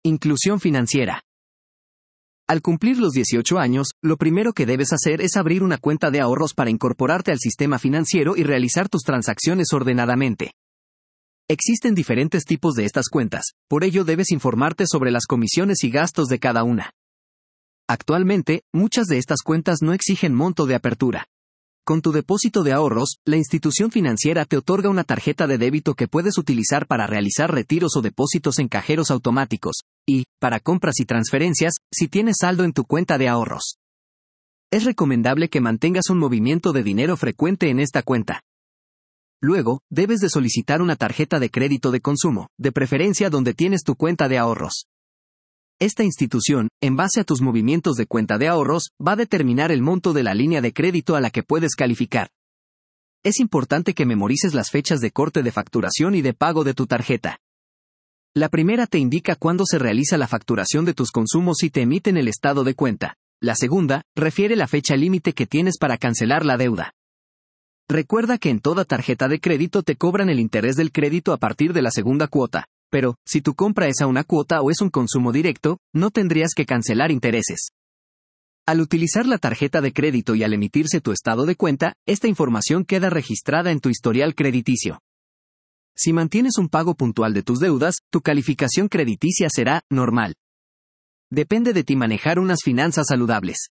Inclusión financiera. Al cumplir los 18 años, lo primero que debes hacer es abrir una cuenta de ahorros para incorporarte al sistema financiero y realizar tus transacciones ordenadamente. Existen diferentes tipos de estas cuentas, por ello debes informarte sobre las comisiones y gastos de cada una. Actualmente, muchas de estas cuentas no exigen monto de apertura. Con tu depósito de ahorros, la institución financiera te otorga una tarjeta de débito que puedes utilizar para realizar retiros o depósitos en cajeros automáticos, y, para compras y transferencias, si tienes saldo en tu cuenta de ahorros. Es recomendable que mantengas un movimiento de dinero frecuente en esta cuenta. Luego, debes de solicitar una tarjeta de crédito de consumo, de preferencia donde tienes tu cuenta de ahorros. Esta institución, en base a tus movimientos de cuenta de ahorros, va a determinar el monto de la línea de crédito a la que puedes calificar. Es importante que memorices las fechas de corte de facturación y de pago de tu tarjeta. La primera te indica cuándo se realiza la facturación de tus consumos y te emiten el estado de cuenta. La segunda, refiere la fecha límite que tienes para cancelar la deuda. Recuerda que en toda tarjeta de crédito te cobran el interés del crédito a partir de la segunda cuota. Pero, si tu compra es a una cuota o es un consumo directo, no tendrías que cancelar intereses. Al utilizar la tarjeta de crédito y al emitirse tu estado de cuenta, esta información queda registrada en tu historial crediticio. Si mantienes un pago puntual de tus deudas, tu calificación crediticia será normal. Depende de ti manejar unas finanzas saludables.